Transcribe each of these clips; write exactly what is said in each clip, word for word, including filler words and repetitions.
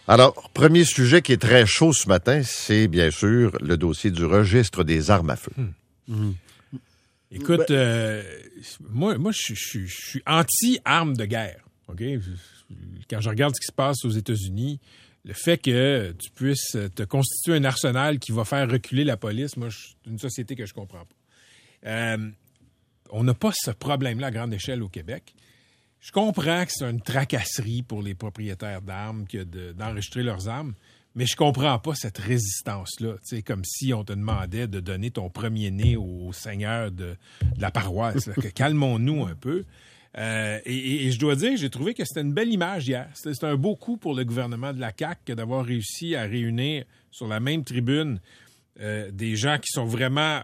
Alors, premier sujet qui est très chaud ce matin, c'est bien sûr le dossier du registre des armes à feu. Hum. Hum. Écoute, euh, moi, moi, je suis je suis anti-armes de guerre. Ok, quand je regarde ce qui se passe aux États-Unis, le fait que tu puisses te constituer un arsenal qui va faire reculer la police, moi, c'est une société que je comprends pas. Euh, on n'a pas ce problème-là à grande échelle au Québec. Je comprends que c'est une tracasserie pour les propriétaires d'armes que de, d'enregistrer leurs armes, mais je comprends pas cette résistance-là. Tu sais, comme si on te demandait de donner ton premier-né au seigneur de, de la paroisse. Là. Calmons-nous un peu. Euh, et, et, et je dois dire, j'ai trouvé que c'était une belle image hier. C'était, c'était un beau coup pour le gouvernement de la C A Q que d'avoir réussi à réunir sur la même tribune euh, des gens qui sont vraiment...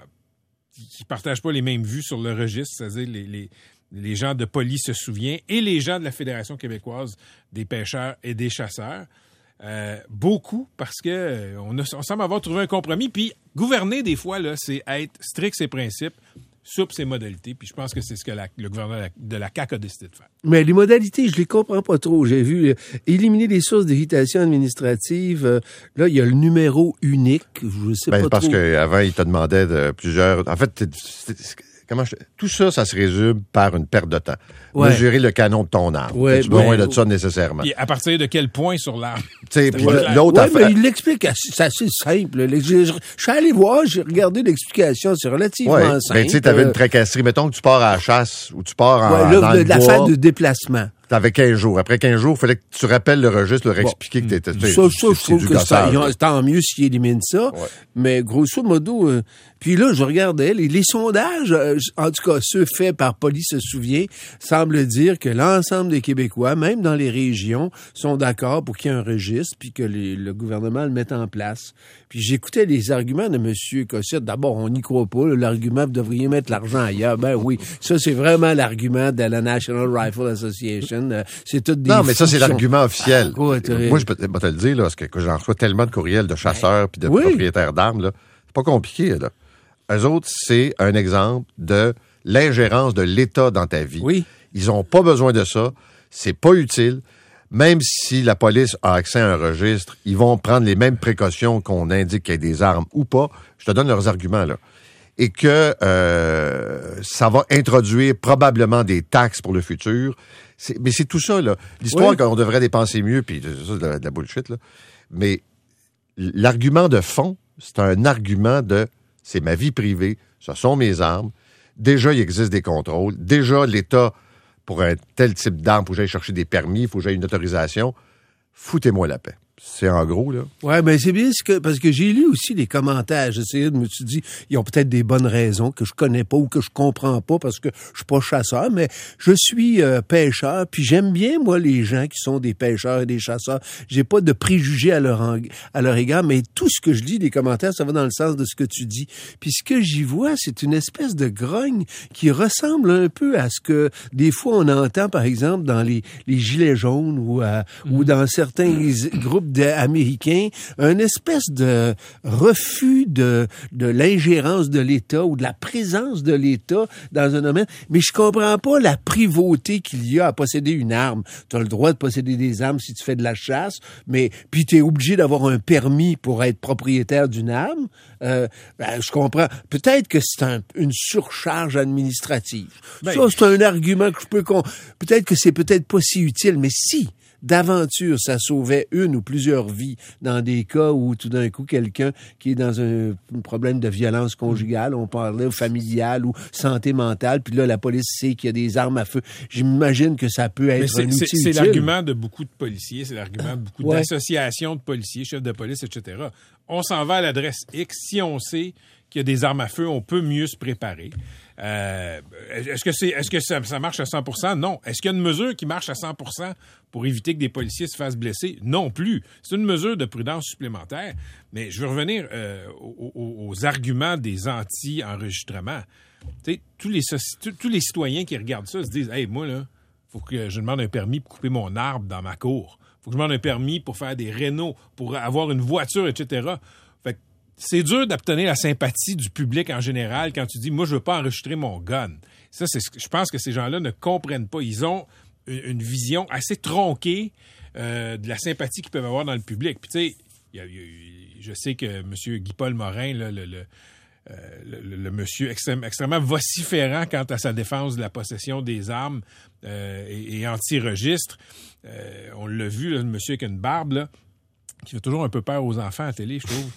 qui partagent pas les mêmes vues sur le registre, c'est-à-dire les... les les gens de Police se souviennent, et les gens de la Fédération québécoise des pêcheurs et des chasseurs. Euh, beaucoup, parce que euh, on, a, on semble avoir trouvé un compromis. Puis gouverner, des fois, là, c'est être strict ses principes, souple ses modalités. Puis je pense que c'est ce que la, le gouvernement de la C A Q a décidé de faire. Mais les modalités, je les comprends pas trop. J'ai vu euh, éliminer les sources d'irritation administrative. Euh, là, il y a le numéro unique. Je sais ben, pas parce trop. Parce qu'avant, ils te demandaient de plusieurs... En fait, c'est, c'est, Comment je... Tout ça, ça se résume par une perte de temps. Ouais. Mesurer le canon de ton arme. Ouais, tu besoin ouais. de ça nécessairement. Et à partir de quel point sur l'arme? Puis ouais. l'autre ouais, affaire... mais il l'explique, c'est assez simple. Je, je, je suis allé voir, j'ai regardé l'explication, c'est relativement ouais. simple. Ben, tu sais, t'avais euh... une tracasserie. Mettons que tu pars à la chasse ou tu pars en, ouais, là, dans de, le bois. L'affaire de déplacement. T'avais quinze jours. Après quinze jours, il fallait que tu rappelles le registre, leur expliquer bon. que t'étais... Ça, ça, je trouve que c'est tant mieux s'ils éliminent ça. Ouais. Mais grosso modo... Euh, puis là, je regardais, les, les sondages, euh, en tout cas ceux faits par Police se souvient, semblent dire que l'ensemble des Québécois, même dans les régions, sont d'accord pour qu'il y ait un registre puis que les, le gouvernement le mette en place. Puis j'écoutais les arguments de M. Cossette. D'abord, on n'y croit pas. Là, l'argument, vous devriez mettre l'argent ailleurs. Ben oui, ça, c'est vraiment l'argument de la National Rifle Association. Euh, c'est tout des Non, mais ça, c'est sont... l'argument officiel. Ah, ouais, moi, je peux te le dire, là, parce que, que j'en reçois tellement de courriels de chasseurs puis de oui. propriétaires d'armes, là. C'est pas compliqué, là. Eux autres, c'est un exemple de l'ingérence de l'État dans ta vie. Oui. Ils ont pas besoin de ça. C'est pas utile. Même si la police a accès à un registre, ils vont prendre les mêmes précautions qu'on indique qu'il y ait des armes ou pas. Je te donne leurs arguments, là. Et que euh, ça va introduire probablement des taxes pour le futur. C'est, mais c'est tout ça, là. L'histoire oui. qu'on devrait dépenser mieux, puis ça, c'est de la, de la bullshit, là. Mais l'argument de fond, c'est un argument de c'est ma vie privée, ce sont mes armes. Déjà, il existe des contrôles. Déjà, l'État, pour un tel type d'arme, il faut que j'aille chercher des permis, il faut que j'aille une autorisation. Foutez-moi la paix. C'est en gros, là. Ouais, mais c'est bien ce que, parce que j'ai lu aussi les commentaires. J'essayais de me suis dit, ils ont peut-être des bonnes raisons que je connais pas ou que je comprends pas parce que je suis pas chasseur, mais je suis euh, pêcheur, puis j'aime bien, moi, les gens qui sont des pêcheurs et des chasseurs. J'ai pas de préjugés à leur, en, à leur égard, mais tout ce que je lis des commentaires, ça va dans le sens de ce que tu dis. Puis ce que j'y vois, c'est une espèce de grogne qui ressemble un peu à ce que des fois on entend, par exemple, dans les, les gilets jaunes ou, à, mmh. ou dans certains groupes américains, un espèce de refus de, de l'ingérence de l'État ou de la présence de l'État dans un domaine. Mais je comprends pas la privauté qu'il y a à posséder une arme. Tu as le droit de posséder des armes si tu fais de la chasse, mais puis tu es obligé d'avoir un permis pour être propriétaire d'une arme. Euh, ben, je comprends. Peut-être que c'est un, une surcharge administrative. Ben, ça, c'est un argument que je peux... Con... Peut-être que c'est peut-être pas si utile, mais si... d'aventure, ça sauvait une ou plusieurs vies dans des cas où tout d'un coup, quelqu'un qui est dans un, un problème de violence conjugale, on parlait familiale ou santé mentale, puis là, la police sait qu'il y a des armes à feu. J'imagine que ça peut être c'est, un outil c'est, c'est utile. l'argument de beaucoup de policiers, c'est l'argument de beaucoup ouais. d'associations de policiers, chefs de police, et cetera. On s'en va à l'adresse X. Si on sait qu'il y a des armes à feu, on peut mieux se préparer. Euh, est-ce que c'est, est-ce que ça, ça marche à cent pour cent? Non. Est-ce qu'il y a une mesure qui marche à cent pour cent pour éviter que des policiers se fassent blesser? Non plus. C'est une mesure de prudence supplémentaire. Mais je veux revenir euh, aux, aux arguments des anti-enregistrements. Tu sais, tous les, tous les citoyens qui regardent ça se disent « Hey, moi, là, faut que je demande un permis pour couper mon arbre dans ma cour. Faut que je demande un permis pour faire des rénaux, pour avoir une voiture, et cetera » Fait que c'est dur d'obtenir la sympathie du public en général quand tu dis « Moi, je veux pas enregistrer mon gun ». Ça, c'est, je pense que ces gens-là ne comprennent pas. Ils ont une, une vision assez tronquée euh, de la sympathie qu'ils peuvent avoir dans le public. Puis tu sais, y a, y a, je sais que M. Guy-Paul Morin, là, le, le, euh, le, le monsieur extrême, extrêmement vociférant quant à sa défense de la possession des armes euh, et, et anti-registre, euh, on l'a vu, là, le monsieur avec une barbe, là, qui fait toujours un peu peur aux enfants à la télé, je trouve,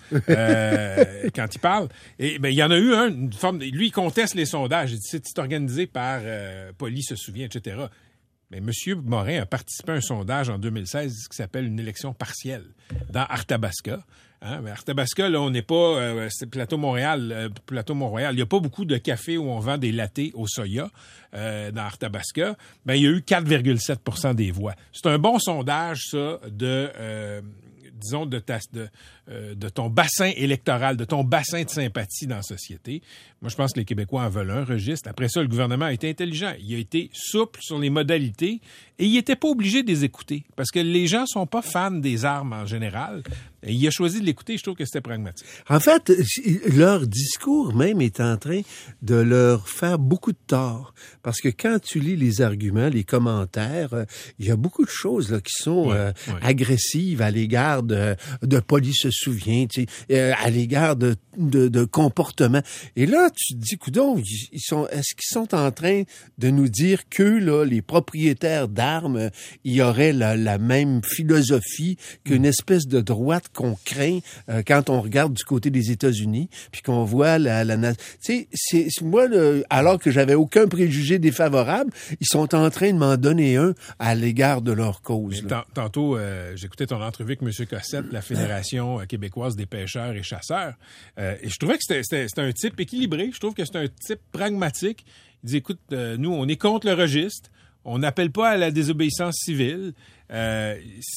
euh, quand il parle. Et ben il y en a eu un, une forme. De, lui, il conteste les sondages. Il dit c'est organisé par euh, Poli se souvient, et cetera. Mais M. Morin a participé à un sondage en deux mille seize qui s'appelle une élection partielle dans Arthabasca. Hein? Mais Arthabasca, là, on n'est pas euh, c'est Plateau Montréal, euh, Plateau Mont-Royal. Il n'y a pas beaucoup de cafés où on vend des lattés au soya euh, dans Arthabasca. Ben il y a eu quatre virgule sept pour cent des voix. C'est un bon sondage, ça, de euh, disons, de, ta, de, euh, de ton bassin électoral, de ton bassin de sympathie dans la société. Moi, je pense que les Québécois en veulent un registre. Après ça, le gouvernement a été intelligent. Il a été souple sur les modalités et il n'était pas obligé de les écouter parce que les gens sont pas fans des armes en général. Et il a choisi de l'écouter. Je trouve que c'était pragmatique. En fait, leur discours même est en train de leur faire beaucoup de tort. Parce que quand tu lis les arguments, les commentaires, euh, il y a beaucoup de choses là, qui sont ouais, euh, ouais. agressives à l'égard de, de Poli se souvient, tu sais, euh, à l'égard de, de, de comportement. Et là, tu te dis, coudonc, ils, ils sont, est-ce qu'ils sont en train de nous dire que là, les propriétaires d'armes, il y aurait la, la même philosophie qu'une espèce de droite qu'on craint euh, quand on regarde du côté des États-Unis, puis qu'on voit la... la tu sais, c'est, c'est moi, le, alors que j'avais aucun préjugé défavorable, ils sont en train de m'en donner un à l'égard de leur cause. Tant, tantôt, euh, j'écoutais ton entrevue avec M. Cossette de la Fédération québécoise des pêcheurs et chasseurs, euh, et je trouvais que c'était, c'était, c'était un type équilibré. Je trouve que c'est un type pragmatique. Il dit, écoute, euh, nous, on est contre le registre, on n'appelle pas à la désobéissance civile. Euh,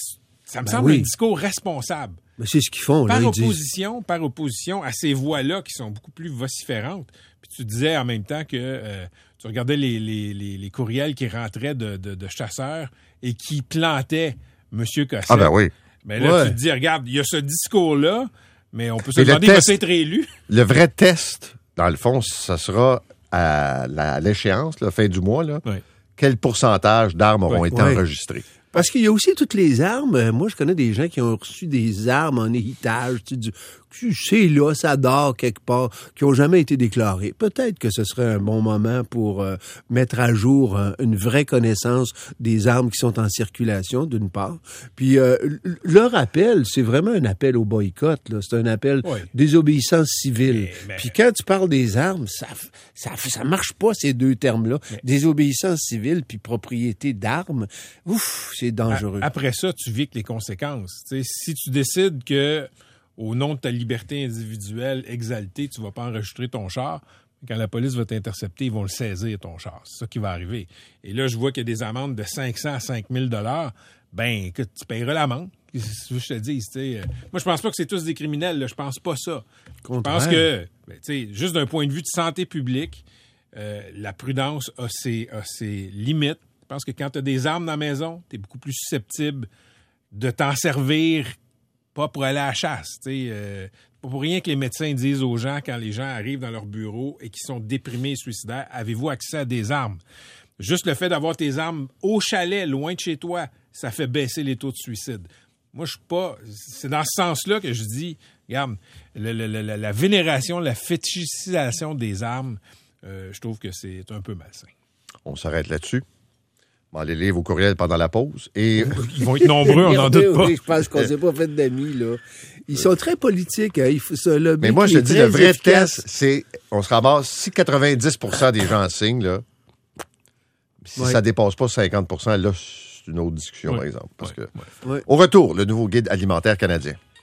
ça me ben semble oui. un discours responsable. Mais c'est ce qu'ils font. Par là, opposition, disent... par opposition à ces voix-là qui sont beaucoup plus vociférantes. Puis tu disais en même temps que euh, tu regardais les, les, les, les courriels qui rentraient de, de, de chasseurs et qui plantaient M. Cossette. Ah ben oui. Mais là, ouais. tu te dis, regarde, il y a ce discours-là, mais on peut se demander, il va être réélu. Le vrai test, dans le fond, ça sera à, la, à l'échéance, la fin du mois, là. Oui. Quel pourcentage d'armes auront oui. été oui. enregistrées? Parce qu'il y a aussi toutes les armes. Moi, je connais des gens qui ont reçu des armes en héritage, tu sais, du, tu sais, là, ça dort quelque part, qui ont jamais été déclarées. Peut-être que ce serait un bon moment pour euh, mettre à jour euh, une vraie connaissance des armes qui sont en circulation, d'une part. Puis, euh, leur appel, c'est vraiment un appel au boycott, là. C'est un appel oui. désobéissance civile. Mais, mais... Puis quand tu parles des armes, ça, ça, ça marche pas, ces deux termes-là. Mais... Désobéissance civile puis propriété d'armes, ouf, c'est dangereux. Après ça, tu vis avec les conséquences. T'sais, si tu décides que, au nom de ta liberté individuelle exaltée, tu vas pas enregistrer ton char, quand la police va t'intercepter, ils vont le saisir, ton char. C'est ça qui va arriver. Et là, je vois qu'il y a des amendes de cinq cents à cinq mille dollars. Ben, écoute, tu paieras l'amende. Qu'est-ce que je te dis? T'sais. Moi, je pense pas que c'est tous des criminels. Là. Je pense pas ça. Contraire. Je pense que, ben, t'sais, juste d'un point de vue de santé publique, euh, la prudence a ses, a ses limites. Je pense que quand tu as des armes dans la maison, tu es beaucoup plus susceptible de t'en servir, pas pour aller à la chasse. Euh, pas pour rien que les médecins disent aux gens, quand les gens arrivent dans leur bureau et qui sont déprimés et suicidaires, avez-vous accès à des armes? Juste le fait d'avoir tes armes au chalet, loin de chez toi, ça fait baisser les taux de suicide. Moi, je suis pas... C'est dans ce sens-là que je dis, regarde, le, le, le, la vénération, la fétichisation des armes, euh, je trouve que c'est un peu malsain. On s'arrête là-dessus. On va aller lire vos courriels pendant la pause. Et ils vont être nombreux, on n'en doute pas. Oui, je pense qu'on s'est pas fait d'amis, là. Ils sont très politiques. Hein. Il faut ce lobby. Mais moi, je te dis, le vrai efficace. test, c'est, on se ramasse, si quatre-vingt-dix pour cent des gens signent, là, si ouais. ça dépasse pas cinquante pour cent, là, c'est une autre discussion, ouais. par exemple. Parce ouais. que, ouais. Au retour, le nouveau guide alimentaire canadien.